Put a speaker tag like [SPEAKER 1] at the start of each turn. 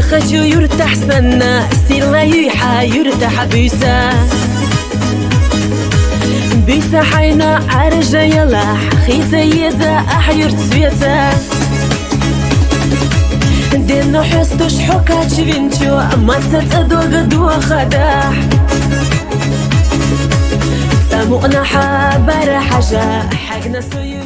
[SPEAKER 1] خجو يرتاح سنة سيلا يحا يرتاح بيسا حينا عرجة يلاح خيزة يزا أحير تسويتا دينو حستوش حوكا تشفينتو أما تتدوغ دوا خداح سامونا حابر حاجة حقنا سويو